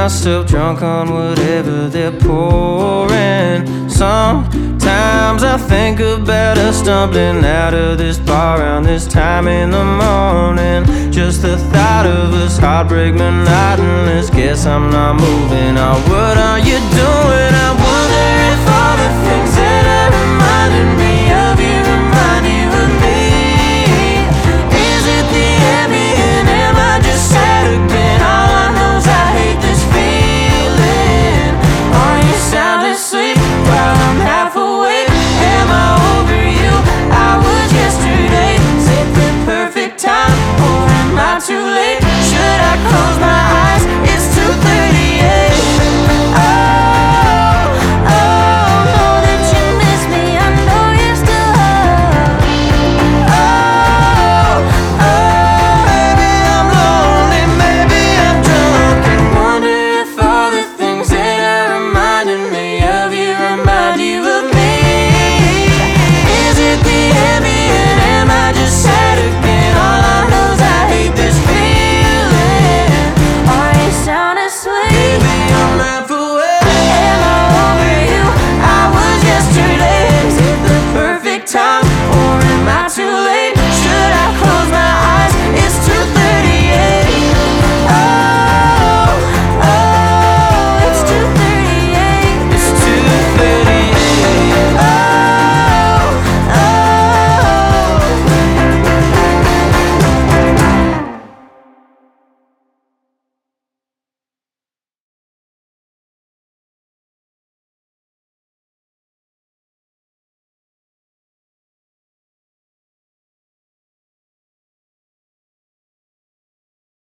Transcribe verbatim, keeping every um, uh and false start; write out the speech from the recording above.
myself drunk on whatever they're pouring. Sometimes I think about us stumbling out of this bar around this time in the morning. Just the thought of us, heartbreak monotonous. Guess I'm not moving on. What are you doing? I